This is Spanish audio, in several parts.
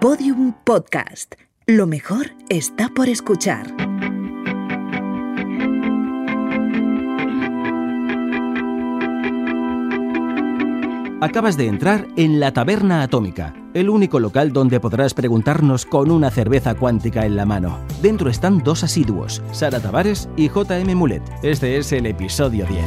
Podium Podcast. Lo mejor está por escuchar. Acabas de entrar en La Taberna Atómica, el único local donde podrás preguntarnos con una cerveza cuántica en la mano. Dentro están dos asiduos, Sara Tavares y J.M. Mulet. Este es el episodio 10.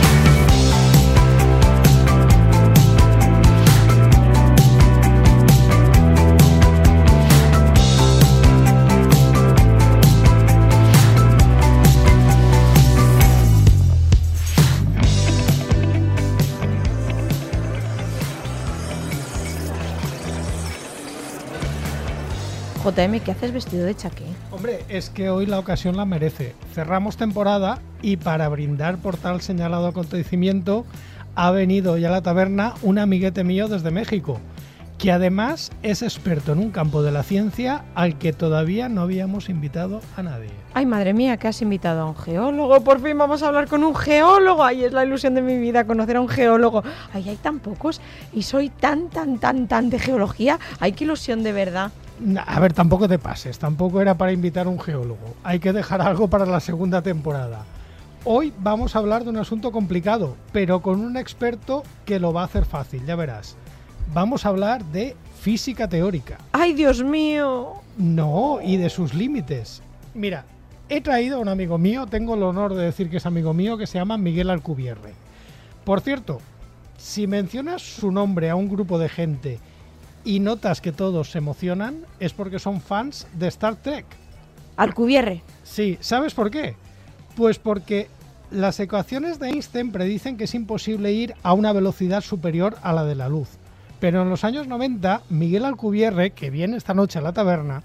JM, ¿qué haces vestido de chaqué? Hombre, es que hoy la ocasión la merece. Cerramos temporada y para brindar por tal señalado acontecimiento ha venido ya a la taberna un amiguete mío desde México, que además es experto en un campo de la ciencia al que todavía no habíamos invitado a nadie. Ay, madre mía, que has invitado a un geólogo. Por fin vamos a hablar con un geólogo. Ay, es la ilusión de mi vida, conocer a un geólogo. Ay, hay tan pocos y soy tan de geología. Ay, qué ilusión de verdad. A ver, tampoco te pases, tampoco era para invitar a un geólogo. Hay que dejar algo para la segunda temporada. Hoy vamos a hablar de un asunto complicado, pero con un experto que lo va a hacer fácil, ya verás. Vamos a hablar de física teórica. ¡Ay, Dios mío! No, y de sus límites. Mira, he traído a un amigo mío, tengo el honor de decir que es amigo mío, que se llama Miguel Alcubierre. Por cierto, si mencionas su nombre a un grupo de gente y notas que todos se emocionan, es porque son fans de Star Trek. Alcubierre. Sí, ¿sabes por qué? Pues porque las ecuaciones de Einstein predicen que es imposible ir a una velocidad superior a la de la luz. Pero en los años 90, Miguel Alcubierre, que viene esta noche a la taberna,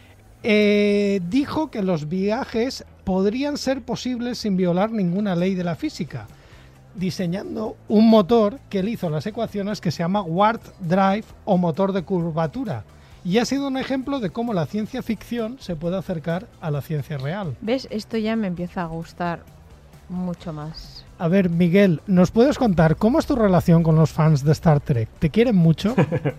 dijo que los viajes podrían ser posibles sin violar ninguna ley de la física, diseñando un motor que él hizo las ecuaciones que se llama Warp Drive o motor de curvatura. Y ha sido un ejemplo de cómo la ciencia ficción se puede acercar a la ciencia real. ¿Ves? Esto ya me empieza a gustar mucho más. A ver, Miguel, ¿nos puedes contar cómo es tu relación con los fans de Star Trek? ¿Te quieren mucho?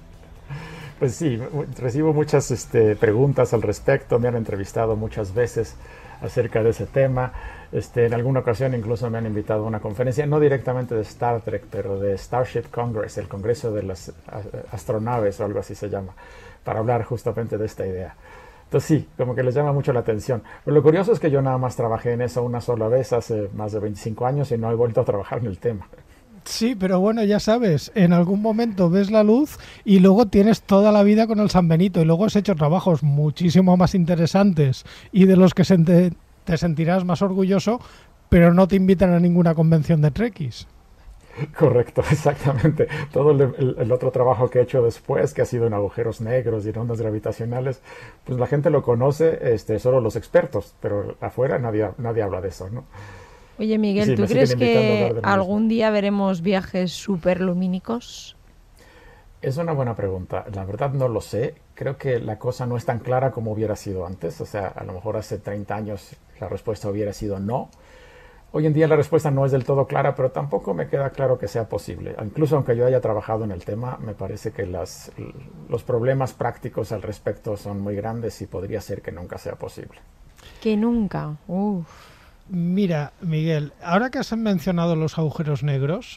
Pues sí, recibo muchas preguntas al respecto, me han entrevistado muchas veces acerca de ese tema. En alguna ocasión incluso me han invitado a una conferencia, no directamente de Star Trek, pero de Starship Congress, el Congreso de las Astronaves o algo así se llama, para hablar justamente de esta idea. Entonces sí, como que les llama mucho la atención. Pero lo curioso es que yo nada más trabajé en eso una sola vez hace más de 25 años y no he vuelto a trabajar en el tema. Sí, pero bueno, ya sabes, en algún momento ves la luz y luego tienes toda la vida con el San Benito y luego has hecho trabajos muchísimo más interesantes y de los que te sentirás más orgulloso, pero no te invitan a ninguna convención de Trekkies. Correcto, exactamente. Todo el otro trabajo que he hecho después, que ha sido en agujeros negros y en ondas gravitacionales, pues la gente lo conoce, solo los expertos, pero afuera nadie habla de eso, ¿no? Oye, Miguel, sí, ¿tú crees que algún día veremos viajes superlumínicos? Es una buena pregunta. La verdad no lo sé. Creo que la cosa no es tan clara como hubiera sido antes. O sea, a lo mejor hace 30 años la respuesta hubiera sido no. Hoy en día la respuesta no es del todo clara, pero tampoco me queda claro que sea posible. Incluso aunque yo haya trabajado en el tema, me parece que los problemas prácticos al respecto son muy grandes y podría ser que nunca sea posible. Que nunca. Uf. Mira, Miguel, ahora que has mencionado los agujeros negros,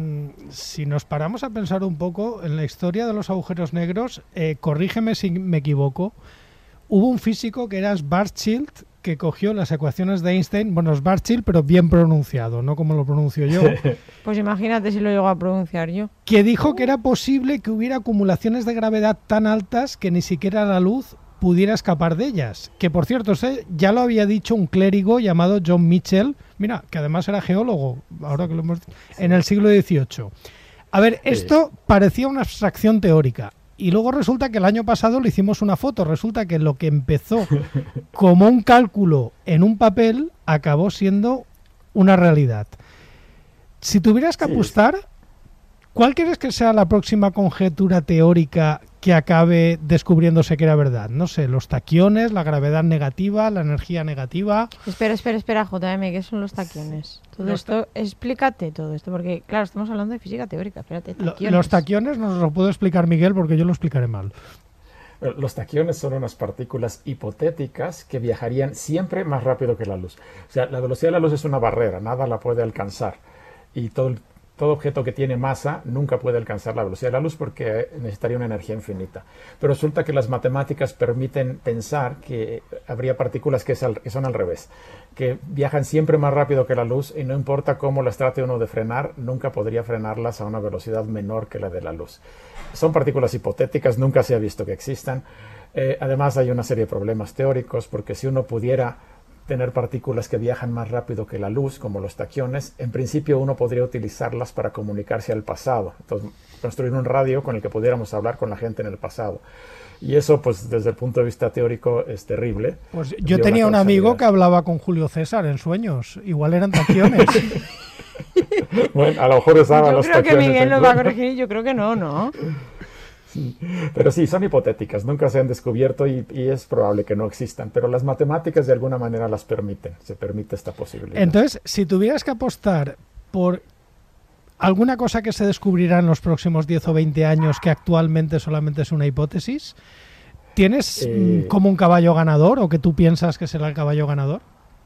si nos paramos a pensar un poco en la historia de los agujeros negros, corrígeme si me equivoco, hubo un físico que era Schwarzschild que cogió las ecuaciones de Einstein, bueno, Schwarzschild, pero bien pronunciado, no como lo pronuncio yo. Pues imagínate si lo llego a pronunciar yo. Que dijo que era posible que hubiera acumulaciones de gravedad tan altas que ni siquiera la luz pudiera escapar de ellas. Que por cierto, ya lo había dicho un clérigo llamado John Michell, mira, que además era geólogo, ahora que lo hemos en el siglo XVIII. A ver, esto parecía una abstracción teórica. Y luego resulta que el año pasado le hicimos una foto. Resulta que lo que empezó como un cálculo en un papel acabó siendo una realidad. Si tuvieras que apostar, ¿cuál crees que sea la próxima conjetura teórica que acabe descubriéndose que era verdad? No sé, los taquiones, la gravedad negativa, la energía negativa. Espera, JM, ¿qué son los taquiones? Todo esto, explícate todo esto, porque claro, estamos hablando de física teórica. Espérate, taquiones. Los taquiones nos lo puedo explicar Miguel, porque yo lo explicaré mal. Los taquiones son unas partículas hipotéticas que viajarían siempre más rápido que la luz. O sea, la velocidad de la luz es una barrera, nada la puede alcanzar. Y todo objeto que tiene masa nunca puede alcanzar la velocidad de la luz porque necesitaría una energía infinita. Pero resulta que las matemáticas permiten pensar que habría partículas que son al revés, que viajan siempre más rápido que la luz y no importa cómo las trate uno de frenar, nunca podría frenarlas a una velocidad menor que la de la luz. Son partículas hipotéticas, nunca se ha visto que existan. Además hay una serie de problemas teóricos porque si uno pudiera tener partículas que viajan más rápido que la luz, como los taquiones, en principio uno podría utilizarlas para comunicarse al pasado. Entonces, construir un radio con el que pudiéramos hablar con la gente en el pasado. Y eso, pues, desde el punto de vista teórico, es terrible. Pues yo tenía un amigo que hablaba con Julio César en sueños. Igual eran taquiones. Bueno, a lo mejor usaba los taquiones. Yo creo que Miguel nos va a corregir, yo creo que no. Sí, pero sí, son hipotéticas, nunca se han descubierto y es probable que no existan, pero las matemáticas de alguna manera las permiten, se permite esta posibilidad. Entonces, si tuvieras que apostar por alguna cosa que se descubrirá en los próximos 10 o 20 años que actualmente solamente es una hipótesis, ¿tienes como un caballo ganador o que tú piensas que será el caballo ganador?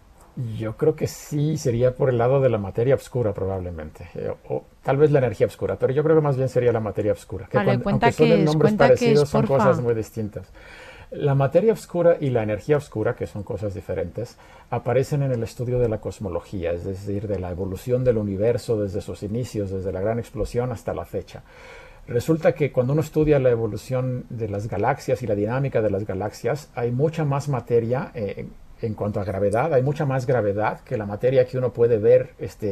Yo creo que sí, sería por el lado de la materia oscura probablemente, o tal vez la energía oscura, pero yo creo que más bien sería la materia oscura. Que vale, aunque son nombres parecidos, son cosas muy distintas. La materia oscura y la energía oscura, que son cosas diferentes, aparecen en el estudio de la cosmología, es decir, de la evolución del universo desde sus inicios, desde la gran explosión hasta la fecha. Resulta que cuando uno estudia la evolución de las galaxias y la dinámica de las galaxias, hay mucha más materia en cuanto a gravedad, hay mucha más gravedad que la materia que uno puede ver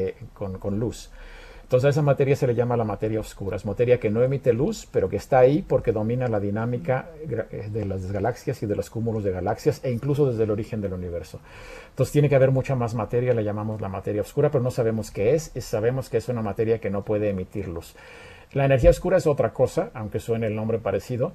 con luz. Entonces a esa materia se le llama la materia oscura. Es materia que no emite luz, pero que está ahí porque domina la dinámica de las galaxias y de los cúmulos de galaxias e incluso desde el origen del universo. Entonces tiene que haber mucha más materia, la llamamos la materia oscura, pero no sabemos qué es, sabemos que es una materia que no puede emitir luz. La energía oscura es otra cosa, aunque suene el nombre parecido.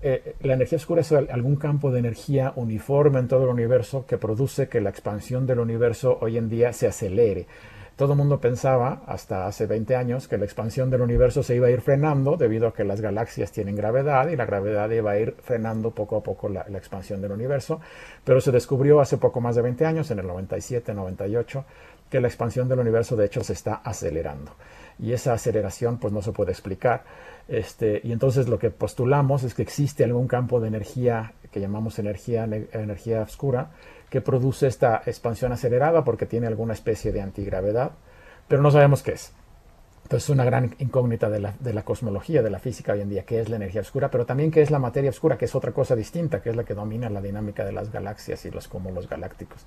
La energía oscura es algún campo de energía uniforme en todo el universo que produce que la expansión del universo hoy en día se acelere. Todo el mundo pensaba, hasta hace 20 años, que la expansión del universo se iba a ir frenando debido a que las galaxias tienen gravedad y la gravedad iba a ir frenando poco a poco la expansión del universo. Pero se descubrió hace poco más de 20 años, en el 97, 98, que la expansión del universo de hecho se está acelerando. Y esa aceleración pues no se puede explicar. Y entonces lo que postulamos es que existe algún campo de energía que llamamos energía oscura que produce esta expansión acelerada porque tiene alguna especie de antigravedad, pero no sabemos qué es. Entonces es una gran incógnita de la cosmología, de la física hoy en día, qué es la energía oscura, pero también qué es la materia oscura, que es otra cosa distinta, que es la que domina la dinámica de las galaxias y los cúmulos galácticos.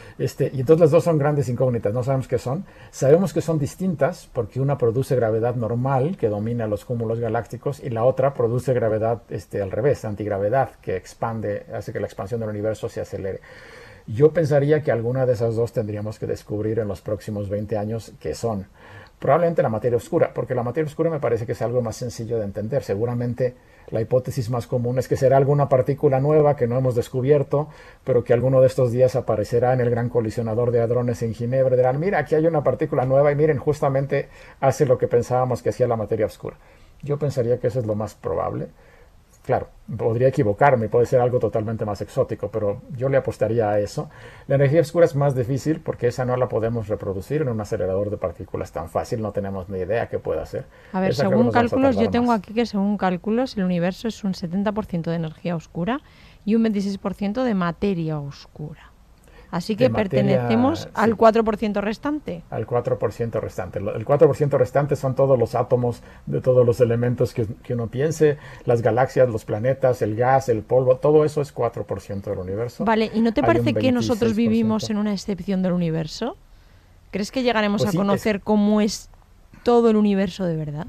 Y entonces las dos son grandes incógnitas, no sabemos qué son. Sabemos que son distintas porque una produce gravedad normal, que domina los cúmulos galácticos, y la otra produce gravedad al revés, antigravedad, que expande, hace que la expansión del universo se acelere. Yo pensaría que alguna de esas dos tendríamos que descubrir en los próximos 20 años qué son. Probablemente la materia oscura, porque la materia oscura me parece que es algo más sencillo de entender. Seguramente la hipótesis más común es que será alguna partícula nueva que no hemos descubierto, pero que alguno de estos días aparecerá en el gran colisionador de hadrones en Ginebra. Dirán, mira, aquí hay una partícula nueva y miren, justamente hace lo que pensábamos que hacía la materia oscura. Yo pensaría que eso es lo más probable. Claro, podría equivocarme, puede ser algo totalmente más exótico, pero yo le apostaría a eso. La energía oscura es más difícil porque esa no la podemos reproducir en un acelerador de partículas tan fácil, no tenemos ni idea qué puede hacer. A ver, Esa según cálculos, yo tengo aquí que según cálculos el universo es un 70% de energía oscura y un 26% de materia oscura. Así que pertenecemos al 4% restante. Al 4% restante. El 4% restante son todos los átomos de todos los elementos que uno piense, las galaxias, los planetas, el gas, el polvo, todo eso es 4% del universo. Vale, ¿y no te parece que nosotros vivimos en una excepción del universo? ¿Crees que llegaremos a conocer cómo es todo el universo de verdad?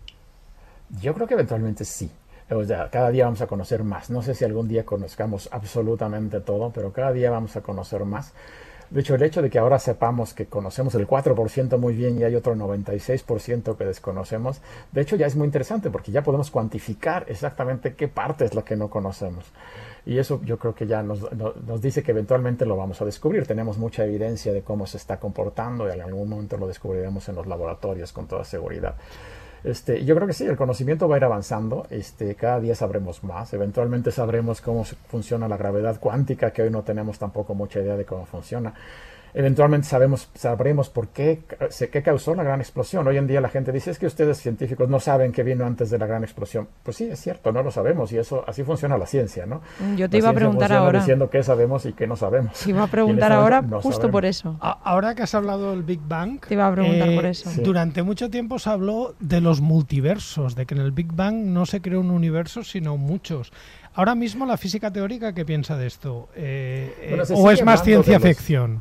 Yo creo que eventualmente sí. O sea, cada día vamos a conocer más. No sé si algún día conozcamos absolutamente todo, pero cada día vamos a conocer más. De hecho, el hecho de que ahora sepamos que conocemos el 4% muy bien y hay otro 96% que desconocemos, de hecho ya es muy interesante porque ya podemos cuantificar exactamente qué parte es la que no conocemos. Y eso yo creo que ya nos dice que eventualmente lo vamos a descubrir. Tenemos mucha evidencia de cómo se está comportando y en algún momento lo descubriremos en los laboratorios con toda seguridad. Yo creo que sí, el conocimiento va a ir avanzando, cada día sabremos más, eventualmente sabremos cómo funciona la gravedad cuántica, que hoy no tenemos tampoco mucha idea de cómo funciona. Eventualmente sabremos por qué causó la gran explosión. Hoy en día la gente dice, es que ustedes científicos no saben qué vino antes de la gran explosión. Pues sí, es cierto, no lo sabemos, y así funciona la ciencia, ¿no? Yo te iba a preguntar ahora. Diciendo qué sabemos y qué no sabemos. Te iba a preguntar ahora justo por eso. Ahora que has hablado del Big Bang, te iba a preguntar por eso. Sí. Durante mucho tiempo se habló de los multiversos, de que en el Big Bang no se creó un universo, sino muchos. Ahora mismo la física teórica, ¿qué piensa de esto? ¿O es más ciencia ficción?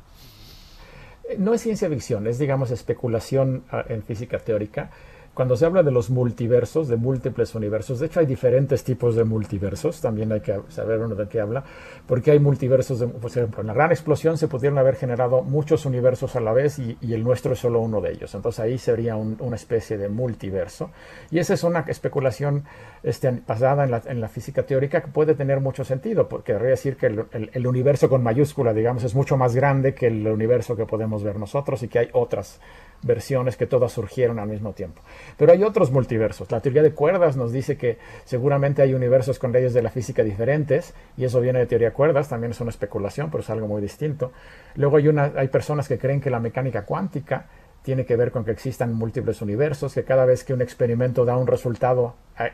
No es ciencia ficción, es, digamos, especulación en física teórica. Cuando se habla de los multiversos, de múltiples universos, de hecho hay diferentes tipos de multiversos, también hay que saber uno de qué habla, porque hay multiversos, por ejemplo, en la gran explosión se pudieron haber generado muchos universos a la vez y el nuestro es solo uno de ellos, entonces ahí sería una especie de multiverso, y esa es una especulación basada en la física teórica que puede tener mucho sentido, porque querría decir que el universo con mayúscula, digamos, es mucho más grande que el universo que podemos ver nosotros y que hay otras versiones que todas surgieron al mismo tiempo. Pero hay otros multiversos. La teoría de cuerdas nos dice que seguramente hay universos con leyes de la física diferentes, y eso viene de teoría de cuerdas, también es una especulación, pero es algo muy distinto. Luego hay personas que creen que la mecánica cuántica tiene que ver con que existan múltiples universos, que cada vez que un experimento da un resultado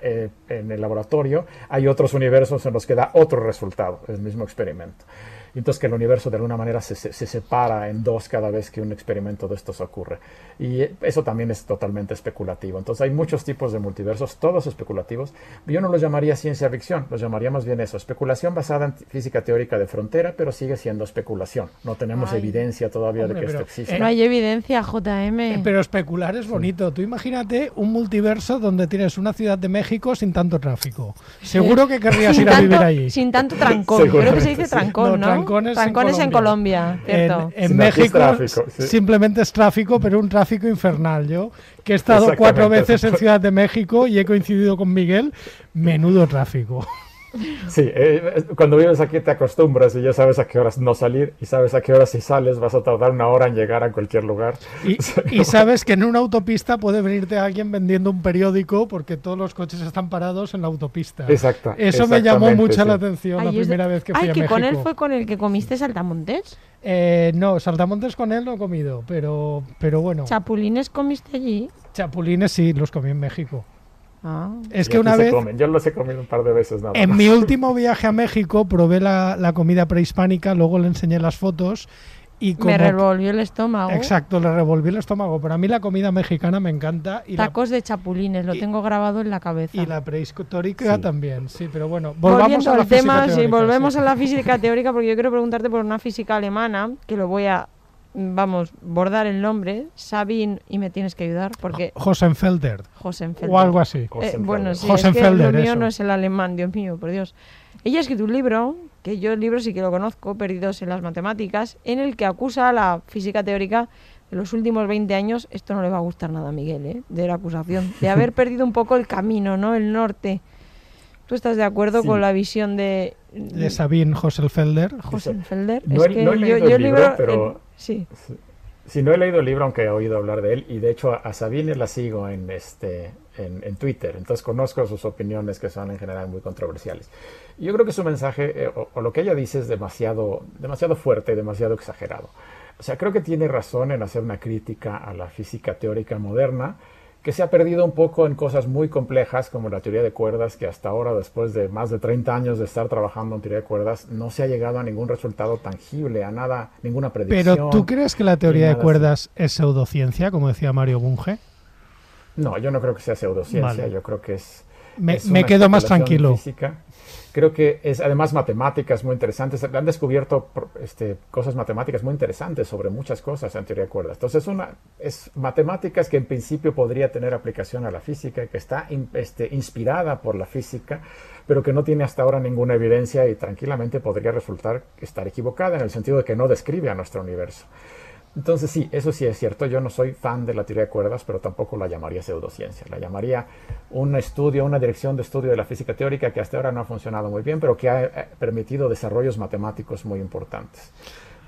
en el laboratorio, hay otros universos en los que da otro resultado, el mismo experimento. Entonces que el universo de alguna manera se separa en dos cada vez que un experimento de estos ocurre. Y eso también es totalmente especulativo. Entonces hay muchos tipos de multiversos, todos especulativos. Yo no los llamaría ciencia ficción, los llamaría más bien eso, especulación basada en física teórica de frontera, pero sigue siendo especulación. No tenemos evidencia todavía de que esto existe. No hay evidencia, JM. Pero especular es bonito. Sí. Tú imagínate un multiverso donde tienes una ciudad de México sin tanto tráfico. Seguro que querrías ir a vivir allí. Sin tanto trancón. Creo que se dice trancón, ¿no? Trancones en Colombia, ¿cierto? En México tráfico, sí. Simplemente es tráfico, pero un tráfico infernal. Yo, que he estado 4 veces en Ciudad de México y he coincidido con Miguel, menudo tráfico. Sí, cuando vives aquí te acostumbras y ya sabes a qué horas no salir, y sabes a qué horas si sales vas a tardar 1 hora en llegar a cualquier lugar. Y sabes que en una autopista puede venirte alguien vendiendo un periódico porque todos los coches están parados en la autopista. Exacto. Eso me llamó mucho la atención la primera vez que fui a México. ¿Con él fue con el que comiste saltamontes? No, saltamontes con él no he comido, pero bueno. ¿Chapulines comiste allí? Chapulines sí, los comí en México. Es y que una vez yo los he comido un par de veces nada más. En mi último viaje a México probé la comida prehispánica, luego le enseñé las fotos y me revolvió el estómago. Exacto, le revolví el estómago, pero a mí la comida mexicana me encanta. Y tacos de chapulines, lo tengo grabado en la cabeza. Y la prehistórica también, sí, pero bueno, volvamos a la física teórica. Sí, volvemos a la física teórica, porque yo quiero preguntarte por una física alemana, que lo voy a bordar el nombre, Sabine, y me tienes que ayudar porque Josenfelder o algo así. Bueno, sí, es que lo mío no es el alemán, Dios mío, por Dios. Ella ha escrito un libro, que yo el libro sí que lo conozco, Perdidos en las matemáticas, en el que acusa a la física teórica de los últimos 20 años, esto no le va a gustar nada a Miguel, de la acusación, de haber perdido un poco el camino, ¿no? El norte. ¿Tú estás de acuerdo con la visión de Sabine Josenfelder? Josenfelder. No, es que no he leído el libro, pero sí. Sí, no he leído el libro, aunque he oído hablar de él, y de hecho a Sabine la sigo en Twitter, entonces conozco sus opiniones, que son en general muy controversiales. Y yo creo que su mensaje, o lo que ella dice, es demasiado fuerte, demasiado exagerado. O sea, creo que tiene razón en hacer una crítica a la física teórica moderna, que se ha perdido un poco en cosas muy complejas como la teoría de cuerdas, que hasta ahora, después de más de 30 años de estar trabajando en teoría de cuerdas, no se ha llegado a ningún resultado tangible, a nada, ninguna predicción. ¿Pero tú crees que la teoría de cuerdas es pseudociencia, como decía Mario Bunge? No, yo no creo que sea pseudociencia, yo creo que es me quedo más tranquilo. Física. Creo que es además matemáticas muy interesantes. Han descubierto cosas matemáticas muy interesantes sobre muchas cosas en teoría de cuerdas. Entonces es matemáticas que en principio podría tener aplicación a la física, que está inspirada por la física, pero que no tiene hasta ahora ninguna evidencia y tranquilamente podría resultar estar equivocada en el sentido de que no describe a nuestro universo. Entonces sí, eso sí es cierto. Yo no soy fan de la teoría de cuerdas, pero tampoco la llamaría pseudociencia. La llamaría un estudio, una dirección de estudio de la física teórica que hasta ahora no ha funcionado muy bien, pero que ha permitido desarrollos matemáticos muy importantes.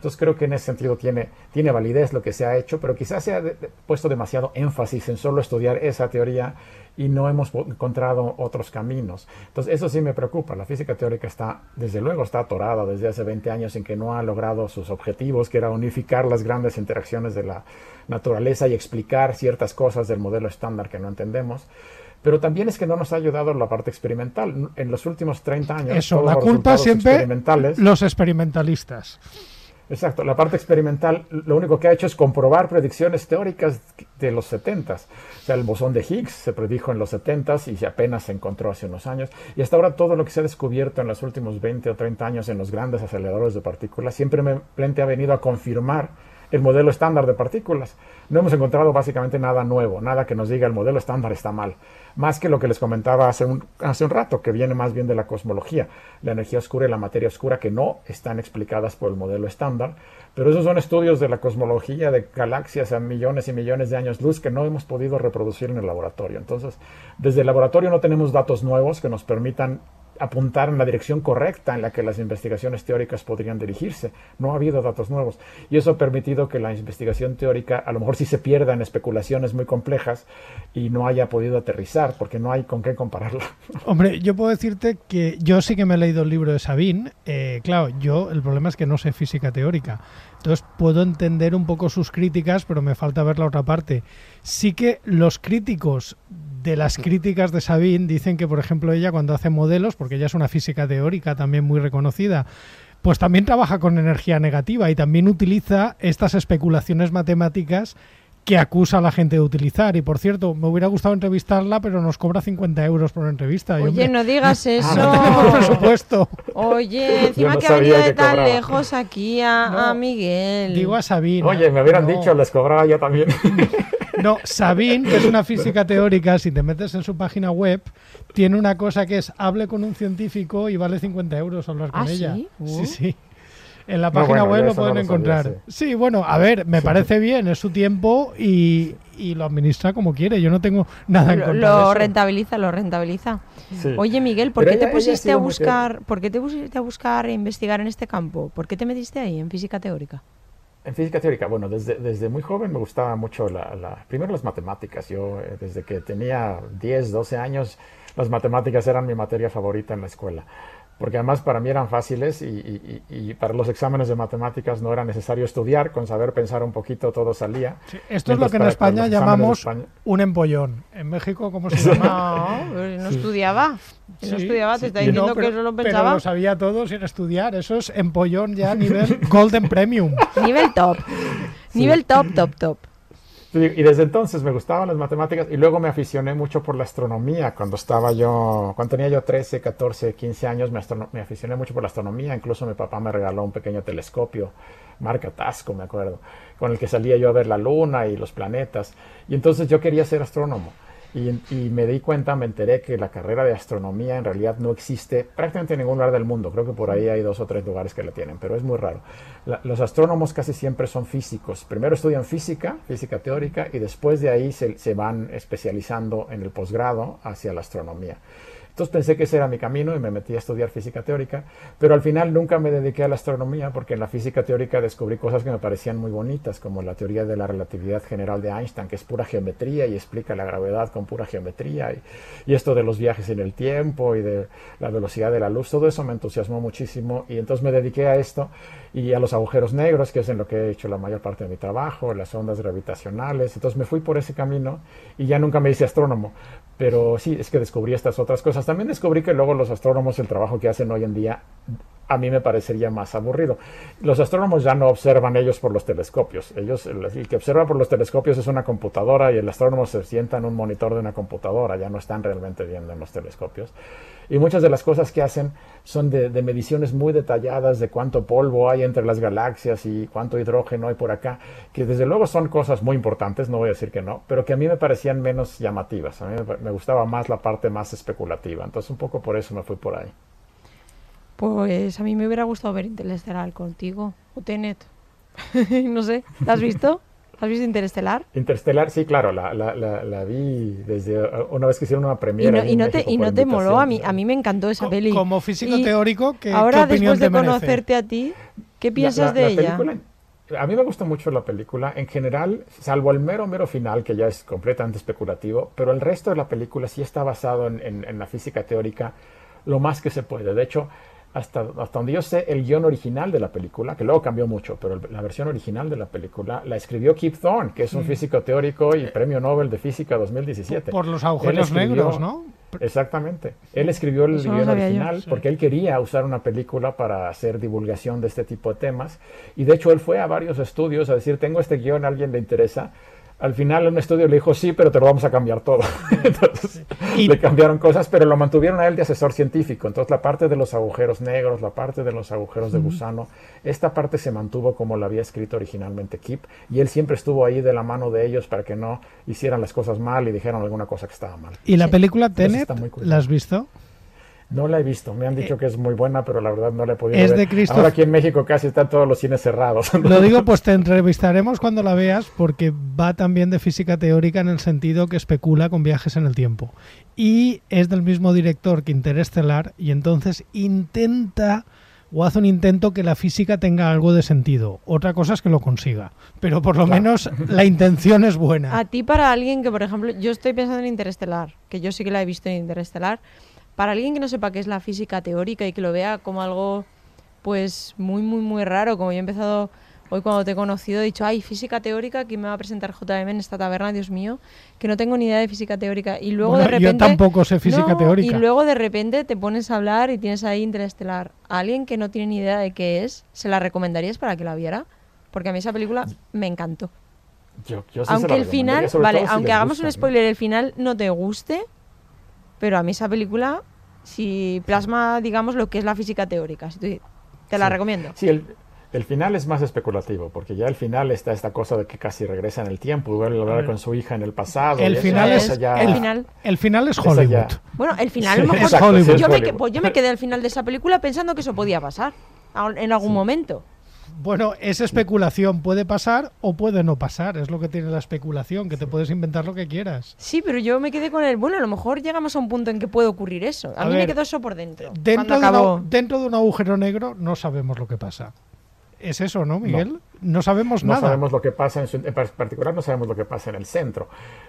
Entonces creo que en ese sentido tiene validez lo que se ha hecho, pero quizás se ha puesto demasiado énfasis en solo estudiar esa teoría y no hemos encontrado otros caminos. Entonces eso sí me preocupa. La física teórica desde luego está atorada desde hace 20 años en que no ha logrado sus objetivos, que era unificar las grandes interacciones de la naturaleza y explicar ciertas cosas del modelo estándar que no entendemos. Pero también es que no nos ha ayudado la parte experimental. En los últimos 30 años... Eso, la culpa siempre los experimentalistas. Exacto, la parte experimental lo único que ha hecho es comprobar predicciones teóricas de los 70s. O sea, el bosón de Higgs se predijo en los 70s y apenas se encontró hace unos años. Y hasta ahora todo lo que se ha descubierto en los últimos 20 o 30 años en los grandes aceleradores de partículas simplemente ha venido a confirmar el modelo estándar de partículas. No hemos encontrado básicamente nada nuevo, nada que nos diga el modelo estándar está mal. Más que lo que les comentaba hace un rato, que viene más bien de la cosmología. La energía oscura y la materia oscura que no están explicadas por el modelo estándar. Pero esos son estudios de la cosmología de galaxias a millones y millones de años luz que no hemos podido reproducir en el laboratorio. Entonces, desde el laboratorio no tenemos datos nuevos que nos permitan apuntar en la dirección correcta en la que las investigaciones teóricas podrían dirigirse. No ha habido datos nuevos y eso ha permitido que la investigación teórica a lo mejor sí se pierda en especulaciones muy complejas y no haya podido aterrizar porque no hay con qué compararla. Hombre, yo puedo decirte que yo sí que me he leído el libro de Sabine. Claro, el problema es que no sé física teórica. Entonces puedo entender un poco sus críticas, pero me falta ver la otra parte. Sí que los críticos de las críticas de Sabine dicen que, por ejemplo, ella cuando hace modelos, porque ella es una física teórica también muy reconocida, pues también trabaja con energía negativa y también utiliza estas especulaciones matemáticas que acusa a la gente de utilizar. Y, por cierto, me hubiera gustado entrevistarla, pero nos cobra 50 euros por entrevista. Oye, hombre, no digas eso. No tenemos presupuesto. Oye, encima que ha venido de tan lejos aquí a Miguel. Digo a Sabine. Oye, me hubieran dicho, les cobraba yo también. No, Sabine, que es una física teórica, si te metes en su página web, tiene una cosa que es hable con un científico y vale 50 euros hablar con ella. ¿Sí? Sí, sí. En la página web lo pueden encontrar. Sabía, sí. Sí, bueno, a ver, me parece bien, es su tiempo y lo administra como quiere. Yo no tengo nada en contra de eso. Lo rentabiliza. Sí. Oye, Miguel, ¿por qué te pusiste a buscar e investigar en este campo? ¿Por qué te metiste ahí, en física teórica? En física teórica, bueno, desde muy joven me gustaba mucho primero las matemáticas. Yo, desde que tenía 10, 12 años, las matemáticas eran mi materia favorita en la escuela. Porque además para mí eran fáciles y para los exámenes de matemáticas no era necesario estudiar, con saber pensar un poquito todo salía. Sí, esto es lo que en España llamamos un empollón. En México, ¿cómo se llama? No estudiaba. Sí, no estudiaba, te está diciendo que eso lo pensaba. Pero lo sabía todo sin estudiar. Eso es empollón ya a nivel Golden Premium. Nivel top. Sí. Nivel top. Y desde entonces me gustaban las matemáticas y luego me aficioné mucho por la astronomía. Cuando tenía yo 13, 14, 15 años me aficioné mucho por la astronomía. Incluso mi papá me regaló un pequeño telescopio, marca Tasco, me acuerdo, con el que salía yo a ver la luna y los planetas. Y entonces yo quería ser astrónomo. Y me enteré que la carrera de astronomía en realidad no existe prácticamente en ningún lugar del mundo. Creo que por ahí hay 2 o 3 lugares que la tienen, pero es muy raro. Los astrónomos casi siempre son físicos. Primero estudian física teórica, y después de ahí se van especializando en el posgrado hacia la astronomía. Entonces pensé que ese era mi camino y me metí a estudiar física teórica, pero al final nunca me dediqué a la astronomía porque en la física teórica descubrí cosas que me parecían muy bonitas, como la teoría de la relatividad general de Einstein, que es pura geometría y explica la gravedad con pura geometría, y esto de los viajes en el tiempo y de la velocidad de la luz. Todo eso me entusiasmó muchísimo y entonces me dediqué a esto y a los agujeros negros, que es en lo que he hecho la mayor parte de mi trabajo, las ondas gravitacionales. Entonces me fui por ese camino y ya nunca me hice astrónomo. Pero sí, es que descubrí estas otras cosas. También descubrí que luego los astrónomos, el trabajo que hacen hoy en día, a mí me parecería más aburrido. Los astrónomos ya no observan ellos por los telescopios. El que observa por los telescopios es una computadora y el astrónomo se sienta en un monitor de una computadora. Ya no están realmente viendo en los telescopios. Y muchas de las cosas que hacen son de mediciones muy detalladas de cuánto polvo hay entre las galaxias y cuánto hidrógeno hay por acá, que desde luego son cosas muy importantes, no voy a decir que no, pero que a mí me parecían menos llamativas. A mí me gustaba más la parte más especulativa. Entonces un poco por eso me fui por ahí. Pues a mí me hubiera gustado ver Interestelar contigo, o Tenet. No sé, ¿la has visto? ¿Has visto Interestelar? Interestelar, sí, claro, la vi desde una vez que hicieron una premiera. ¿Y no te moló? A mí me encantó esa peli. Como físico teórico, ahora, después de conocerte a ti, ¿Qué piensas de ella? Película, a mí me gusta mucho la película, en general, salvo el mero final, que ya es completamente especulativo, pero el resto de la película sí está basado en la física teórica lo más que se puede. De hecho, hasta donde yo sé, el guión original de la película, que luego cambió mucho, pero la versión original de la película la escribió Kip Thorne, que es un físico teórico y premio Nobel de Física 2017. Por los agujeros negros, ¿no? Exactamente. Él escribió el guión original porque él quería usar una película para hacer divulgación de este tipo de temas. Y de hecho él fue a varios estudios a decir, tengo este guión, ¿a alguien le interesa? Al final un estudio le dijo, sí, pero te lo vamos a cambiar todo. Entonces le cambiaron cosas, pero lo mantuvieron a él de asesor científico. Entonces la parte de los agujeros negros, la parte de los agujeros de gusano, esta parte se mantuvo como lo había escrito originalmente Kip, y él siempre estuvo ahí de la mano de ellos para que no hicieran las cosas mal y dijeran alguna cosa que estaba mal. ¿Y la película Tenet, la has visto? No la he visto, me han dicho que es muy buena, pero la verdad no la he podido ver. Ahora aquí en México casi están todos los cines cerrados. Lo digo, pues te entrevistaremos cuando la veas, porque va también de física teórica en el sentido que especula con viajes en el tiempo. Y es del mismo director que Interestelar, y entonces intenta o hace un intento que la física tenga algo de sentido. Otra cosa es que lo consiga, pero por lo menos la intención es buena. A ti, para alguien que, por ejemplo, yo estoy pensando en Interestelar, que yo sí que la he visto en Interestelar. Para alguien que no sepa qué es la física teórica y que lo vea como algo pues muy raro, como yo he empezado hoy cuando te he conocido, he dicho, ay, física teórica, ¿quién me va a presentar JM en esta taberna? Dios mío, que no tengo ni idea de física teórica. Y luego de repente... Yo tampoco sé física teórica. Y luego de repente te pones a hablar y tienes ahí Interestelar. A alguien que no tiene ni idea de qué es, ¿se la recomendarías para que la viera? Porque a mí esa película me encantó. Yo sí aunque el final, vale, aunque hagamos un spoiler, el final no te guste, pero a mí esa película, si plasma, digamos, lo que es la física teórica, te la recomiendo. Sí, el final es más especulativo, porque ya al final está esta cosa de que casi regresa en el tiempo, vuelve a hablar con su hija en el pasado. El final es Hollywood. Bueno, el final a lo mejor es Hollywood. Yo me quedé al final de esa película pensando que eso podía pasar en algún momento. Bueno, es especulación, puede pasar o puede no pasar, es lo que tiene la especulación, que te puedes inventar lo que quieras. Sí, pero yo me quedé con bueno, a lo mejor llegamos a un punto en que puede ocurrir eso. A mí me quedó eso por dentro. Dentro de un agujero negro no sabemos lo que pasa. ¿Es eso, no, Miguel? No sabemos nada. No sabemos lo que pasa, en particular no sabemos lo que pasa en el centro.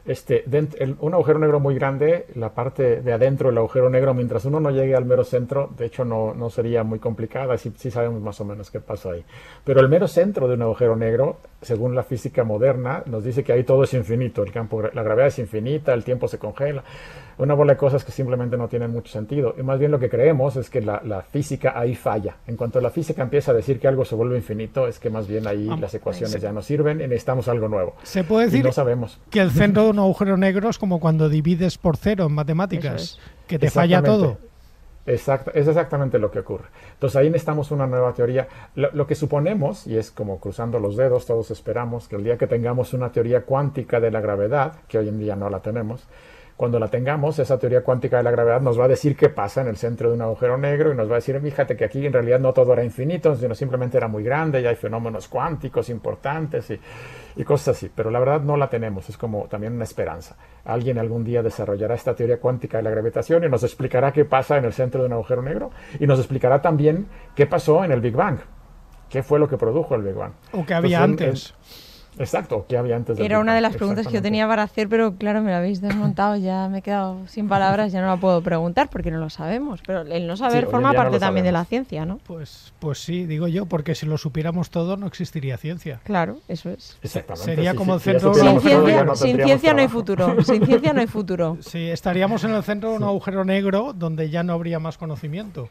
Un agujero negro muy grande, la parte de adentro del agujero negro, mientras uno no llegue al mero centro, de hecho no sería muy complicada, sí sabemos más o menos qué pasa ahí. Pero el mero centro de un agujero negro, según la física moderna, nos dice que ahí todo es infinito, la gravedad es infinita, el tiempo se congela, una bola de cosas que simplemente no tienen mucho sentido. Y más bien lo que creemos es que la física ahí falla. En cuanto la física empieza a decir que algo se vuelve infinito, es que más bien ahí las ecuaciones ya no sirven y necesitamos algo nuevo. Se puede decir no sabemos. Que el centro de un agujero negro es como cuando divides por cero en matemáticas, que te falla todo. Exacto, es exactamente lo que ocurre. Entonces ahí necesitamos una nueva teoría. Lo que suponemos, y es como cruzando los dedos, todos esperamos que el día que tengamos una teoría cuántica de la gravedad, que hoy en día no la tenemos, cuando la tengamos, esa teoría cuántica de la gravedad nos va a decir qué pasa en el centro de un agujero negro y nos va a decir, fíjate que aquí en realidad no todo era infinito, sino simplemente era muy grande y hay fenómenos cuánticos importantes y cosas así. Pero la verdad no la tenemos, es como también una esperanza. Alguien algún día desarrollará esta teoría cuántica de la gravitación y nos explicará qué pasa en el centro de un agujero negro y nos explicará también qué pasó en el Big Bang, qué fue lo que produjo el Big Bang. O qué había antes. Exacto, ¿qué había antes? Era una de las preguntas que yo tenía para hacer, pero claro, me la habéis desmontado, ya me he quedado sin palabras, ya no la puedo preguntar porque no lo sabemos. Pero el no saber forma parte también de la ciencia, ¿no? Pues sí, digo yo, porque si lo supiéramos todo no existiría ciencia. Claro, eso es. Exactamente. Sería como el centro... Sin ciencia no hay futuro, sin ciencia no hay futuro. Sí, estaríamos en el centro de un agujero negro donde ya no habría más conocimiento.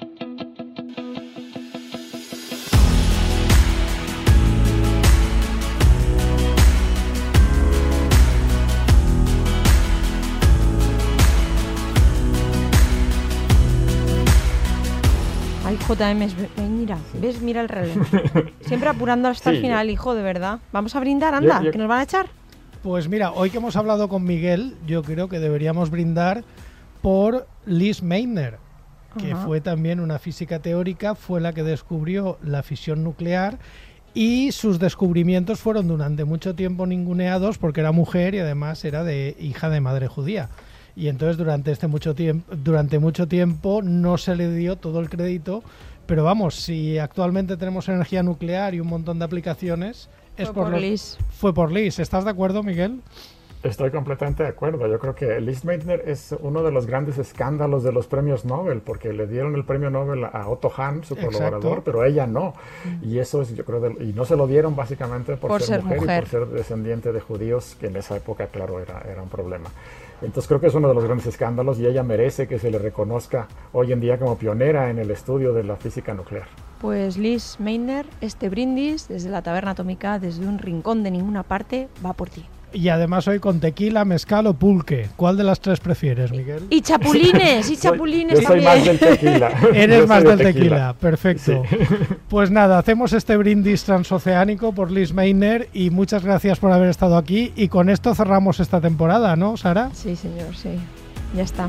Ay, JM, mira el reloj. Siempre apurando hasta el final, hijo, de verdad. Vamos a brindar, anda, que nos van a echar. Pues mira, hoy que hemos hablado con Miguel, yo creo que deberíamos brindar por Lise Meitner, que fue también una física teórica, fue la que descubrió la fisión nuclear y sus descubrimientos fueron durante mucho tiempo ninguneados porque era mujer y además era hija de madre judía. y entonces durante mucho tiempo no se le dio todo el crédito, pero vamos, si actualmente tenemos energía nuclear y un montón de aplicaciones, fue por LIS. ¿Estás de acuerdo, Miguel? Estoy completamente de acuerdo. Yo creo que Lise Meitner es uno de los grandes escándalos de los premios Nobel, porque le dieron el premio Nobel a Otto Hahn, su colaborador, pero a ella no. Y eso es, yo creo, y no se lo dieron básicamente por ser mujer y por ser descendiente de judíos, que en esa época, claro, era un problema. Entonces creo que es uno de los grandes escándalos y ella merece que se le reconozca hoy en día como pionera en el estudio de la física nuclear. Pues Lise Meitner, este brindis desde la Taberna Atómica, desde un rincón de ninguna parte, va por ti. Y además hoy con tequila, mezcal o pulque. ¿Cuál de las tres prefieres, Miguel? Y chapulines, yo soy más del tequila. Eres más del tequila, perfecto. Sí. Pues nada, hacemos este brindis transoceánico por Lise Meitner y muchas gracias por haber estado aquí. Y con esto cerramos esta temporada, ¿no, Sara? Sí, señor, sí. Ya está.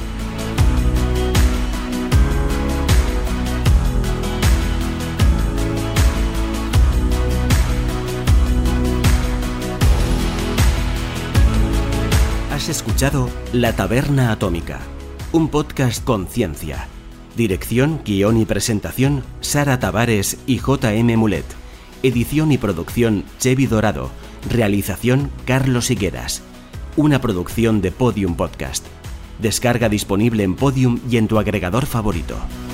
Has escuchado La Taberna Atómica, un podcast con ciencia. Dirección, guión y presentación, Sara Tavares y J.M. Mulet. Edición y producción, Chevy Dorado. Realización, Carlos Higueras. Una producción de Podium Podcast. Descarga disponible en Podium y en tu agregador favorito.